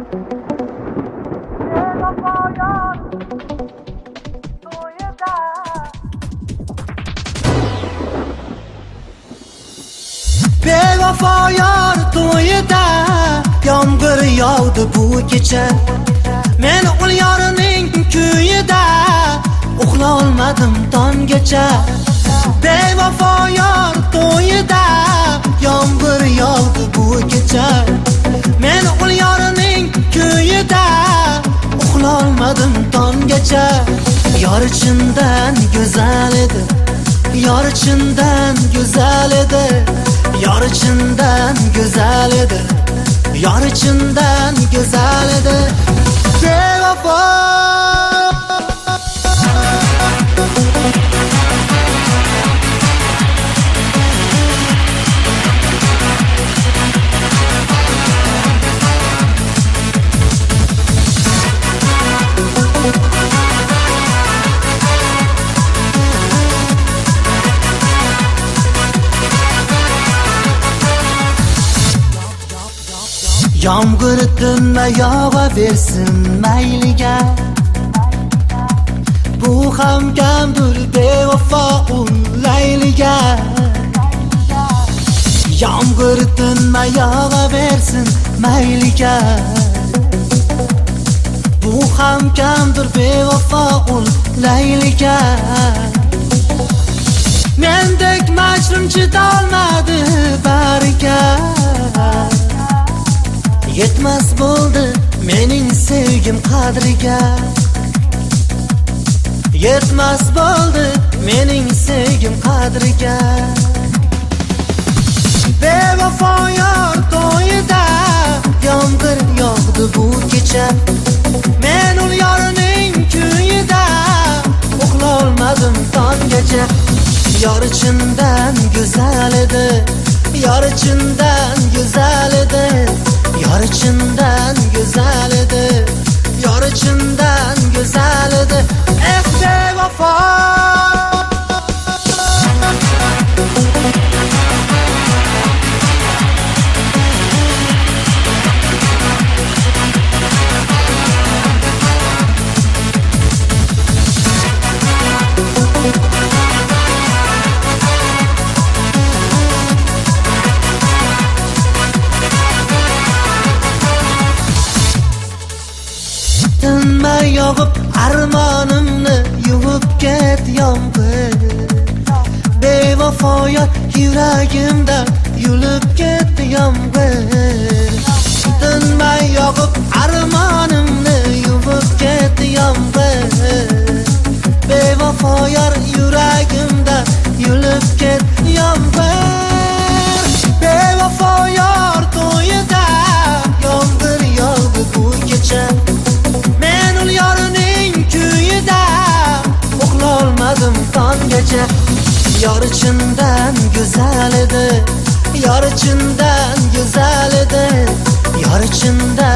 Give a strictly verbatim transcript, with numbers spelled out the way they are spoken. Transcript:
Bevafo yor to'yida yomg'ir yog'di bu kecha. Men ul yorining kuyida uxla olmadim tonggacha. Bevafo yor to'yida yomg'ir yog'di bu kecha. Men ul yorining kuyida uxla olmadim tonggacha. Yor chindan go'zal edi, yor chindan go'zal edi. Yor chindan go'zal edi, yor chindan go'zal edi. Bevafo yomg'ir tinmay yog'aversin mayliga. Bu ham kamdir bevafo layliga. Yomg'ir tinmay yog'aversin mayliga. Bu ham kamdir bevafo layliga. Mendek majnun chidolmadi bariga. Yetmas bo'ldi mening sevgim qadriga. Yetmas bo'ldi mening sevgim qadriga. Bevafo yor to'yida yomg'ir yog'di bu kecha. Men ul yorining kuyida uxla olmadim tonggacha. Yor chindan go'zal edi, yor chindan go'zal edi. Yor chindan go'zal edi, yor chindan go'zal edi. Eh bevafo tinmay yog'ib armonimni yuvib ket yomg'ir. Bevafo yor yuragimda yulib ketdi yomg'ir. Tinmay yog'ib armonimni yuvib ketdi yomg'ir. Bevafo yor yuragimda yulib ketdi yomg'ir. Bevafo yor to'yida yomg'ir yog'di bu kecha. Men ul yorining kuyida uxla olmadim tonggacha. Yor chindan go'zal edi, yor chindan go'zal edi. Yor chindan